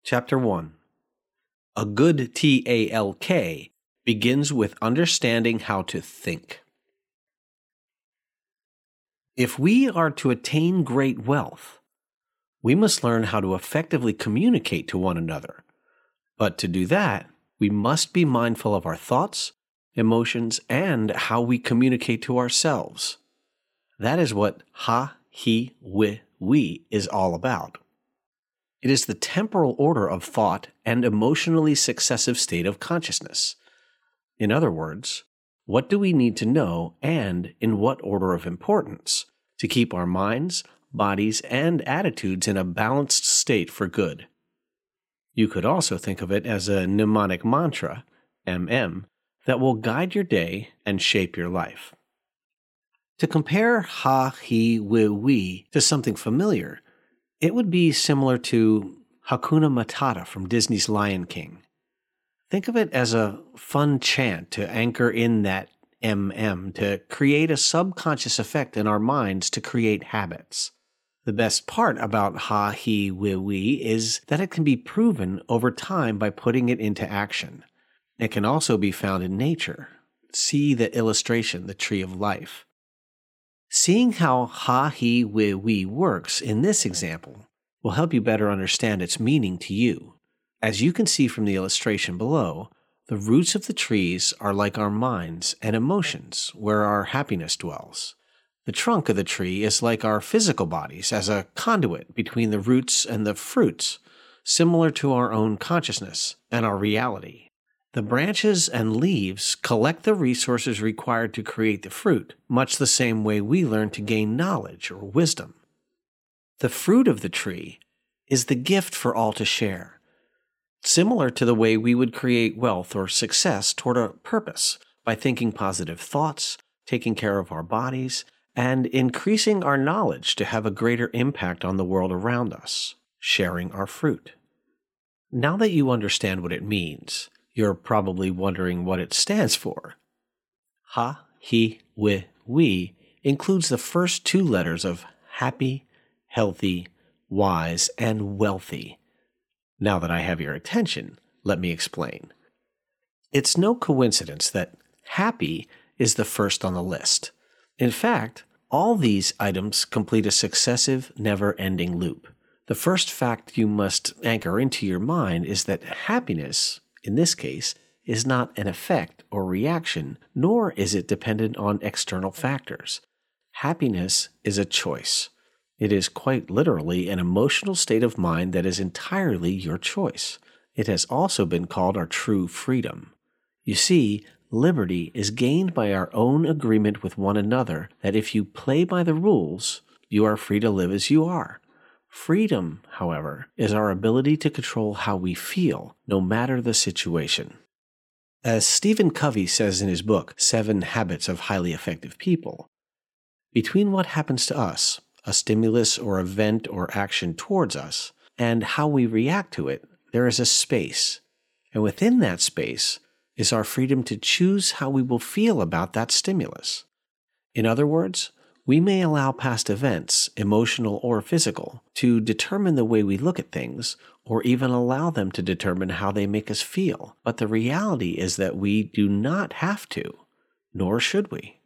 Chapter 1. A good TALK begins with understanding how to think. If we are to attain great wealth, we must learn how to effectively communicate to one another. But to do that, we must be mindful of our thoughts, emotions, and how we communicate to ourselves. That is what ha, he, we is all about. It is the temporal order of thought and emotionally successive state of consciousness. In other words, what do we need to know and in what order of importance to keep our minds, bodies, and attitudes in a balanced state for good? You could also think of it as a mnemonic mantra, MM, that will guide your day and shape your life. To compare ha, he, we to something familiar, it would be similar to Hakuna Matata from Disney's Lion King. Think of it as a fun chant to anchor in that to create a subconscious effect in our minds to create habits. The best part about ha, he, we is that it can be proven over time by putting it into action. It can also be found in nature. See the illustration, the tree of life. Seeing how ha, he, we works in this example will help you better understand its meaning to you. As you can see from the illustration below, the roots of the trees are like our minds and emotions, where our happiness dwells. The trunk of the tree is like our physical bodies as a conduit between the roots and the fruits, similar to our own consciousness and our reality. The branches and leaves collect the resources required to create the fruit, much the same way we learn to gain knowledge or wisdom. The fruit of the tree is the gift for all to share, similar to the way we would create wealth or success toward a purpose by thinking positive thoughts, taking care of our bodies, and increasing our knowledge to have a greater impact on the world around us, sharing our fruit. Now that you understand what it means, you're probably wondering what it stands for. Ha, he, we includes the first two letters of happy, healthy, wise, and wealthy. Now that I have your attention, let me explain. It's no coincidence that happy is the first on the list. In fact, all these items complete a successive, never-ending loop. The first fact you must anchor into your mind is that happiness, in this case, is not an effect or reaction, nor is it dependent on external factors. Happiness is a choice. It is quite literally an emotional state of mind that is entirely your choice. It has also been called our true freedom. You see, liberty is gained by our own agreement with one another that if you play by the rules, you are free to live as you are. Freedom, however, is our ability to control how we feel, no matter the situation. As Stephen Covey says in his book, 7 Habits of Highly Effective People, between what happens to us, a stimulus or event or action towards us, and how we react to it, there is a space. And within that space is our freedom to choose how we will feel about that stimulus. In other words, we may allow past events, emotional or physical, to determine the way we look at things, or even allow them to determine how they make us feel. But the reality is that we do not have to, nor should we.